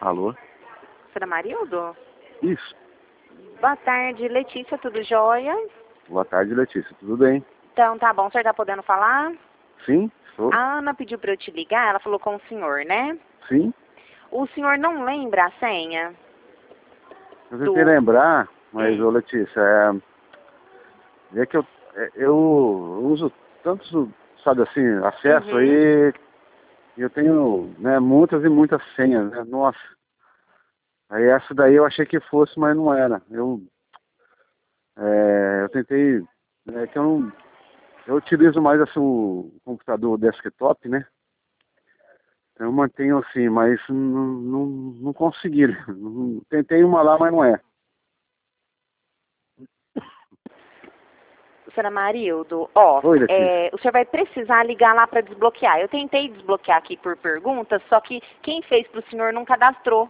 Alô? Senhora Marildo? Isso. Boa tarde, Letícia, tudo jóia? Boa tarde, Letícia. Tudo bem? Então, tá bom, o senhor tá podendo falar? Sim, estou. A Ana pediu pra eu te ligar, ela falou com o senhor, né? Sim. O senhor não lembra a senha? Eu tentei lembrar, mas, ô Letícia, é que eu uso tantos, sabe assim, acesso aí, e eu tenho, né, muitas e muitas senhas, né? Nossa. Aí essa daí eu achei que fosse, mas não era. Eu tentei, que eu não, eu utilizo mais assim o computador desktop, né? Então eu mantenho assim, mas não consegui. Tentei uma lá, mas não é. Senhora Marildo, ó, Oi, Letícia. o senhor vai precisar ligar lá para desbloquear. Eu tentei desbloquear aqui por pergunta, só que quem fez pro senhor não cadastrou.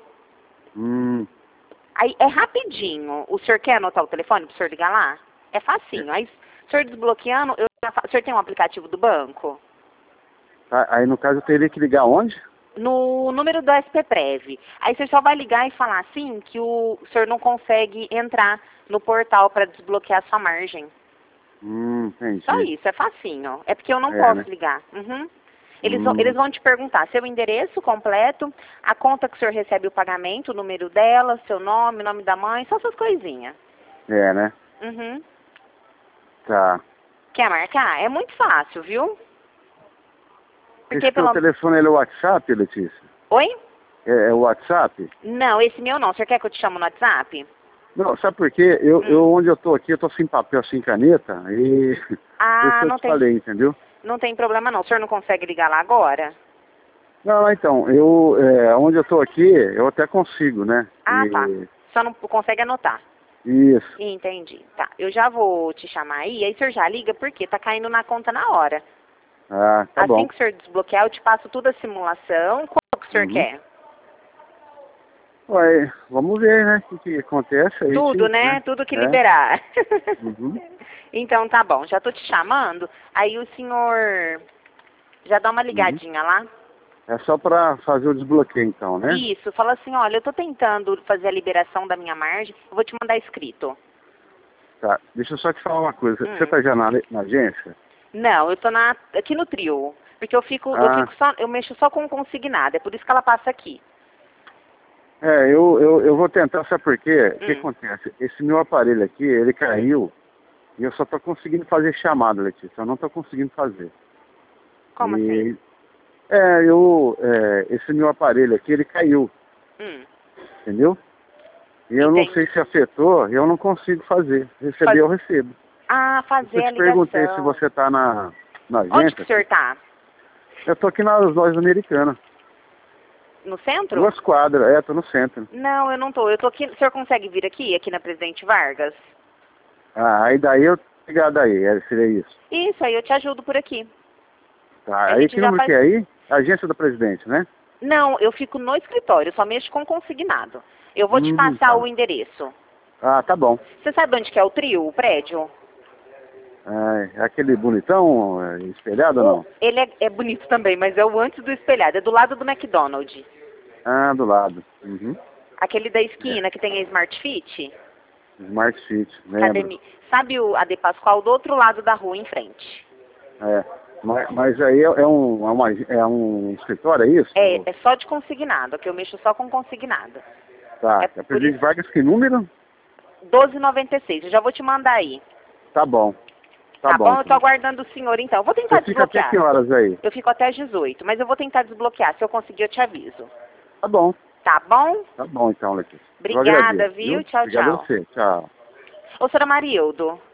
Aí é rapidinho. O senhor quer anotar o telefone pro senhor ligar lá? É facinho. Aí, o senhor desbloqueando, o senhor tem um aplicativo do banco? Tá, aí no caso eu teria que ligar onde? No número do SPPrev. Aí você só vai ligar e falar assim que o senhor não consegue entrar no portal para desbloquear a sua margem. Entendi. Só isso, é facinho. É porque eu não É, posso né? ligar. Eles vão te perguntar seu endereço completo, a conta que o senhor recebe o pagamento, o número dela, seu nome, nome da mãe, só essas coisinhas. É, né? Tá. Quer marcar? É muito fácil, viu? Porque Esse teu telefone é o WhatsApp, Letícia? Oi? É o WhatsApp? Não, esse meu não. O senhor quer que eu te chame no WhatsApp? Não, sabe por quê? Onde eu tô aqui, eu tô sem papel, sem caneta, e por isso que eu não te falei, entendeu? Não tem problema não. O senhor não consegue ligar lá agora? Não, então, onde eu tô aqui, eu até consigo, né? Tá. Só não consegue anotar. Isso. Entendi. Tá. Eu já vou te chamar aí o senhor já liga, porque tá caindo na conta na hora. Ah, tá bom. Assim que o senhor desbloquear, eu te passo toda a simulação. Qual que o senhor quer? Ué, vamos ver, né? O que acontece aí. Tudo, né? Tudo que liberar. Então tá bom, já tô te chamando. Aí o senhor já dá uma ligadinha lá. É só pra fazer o desbloqueio, então, né? Isso, fala assim, olha, eu tô tentando fazer a liberação da minha margem, eu vou te mandar escrito. Tá, deixa eu só te falar uma coisa. Você tá já na agência? Não, eu tô aqui no trio. Porque eu mexo só com consignado, é por isso que ela passa aqui. Eu vou tentar, sabe por quê? O que acontece? Esse meu aparelho aqui, ele caiu e eu só tô conseguindo fazer chamada, Letícia. Eu não tô conseguindo fazer. Como assim? Esse meu aparelho aqui, ele caiu. Entendeu? E eu não sei se afetou, eu não consigo fazer. Receber, eu recebo. Fazer a ligação. Eu te perguntei se você tá na agência. Onde que o senhor tá? Eu tô aqui nas lojas americanas. No centro? 2 quadras, tô no centro. Não, eu não tô. Eu tô aqui. O senhor consegue vir aqui na Presidente Vargas? Aí daí eu ligado aí, seria isso. Isso, aí eu te ajudo por aqui. Tá, aí que número que é aí? Agência do presidente, né? Não, eu fico no escritório, só mexo com consignado. Eu vou te passar o endereço. Tá bom. Você sabe onde que é o trio, o prédio? É aquele bonitão, espelhado ou não? Ele é bonito também, mas é o antes do espelhado, é do lado do McDonald's. Do lado. Aquele da esquina que tem a Smart Fit? Smart Fit, lembro. Sabe a De Pascoal do outro lado da rua, em frente? Mas aí é um escritório, é isso? É só de consignado, que eu mexo só com consignado. Tá, é Presidente Vargas, que número? 1296, eu já vou te mandar aí. Tá bom. Tá bom, eu tô aguardando o senhor então. Eu vou tentar desbloquear. Você fica até que horas aí? Eu fico até às 18, mas eu vou tentar desbloquear. Se eu conseguir, eu te aviso. Tá bom. Tá bom? Tá bom então, Letícia. Obrigada, viu? Tchau, Obrigado tchau. a você, tchau. Ô, senhora Marildo.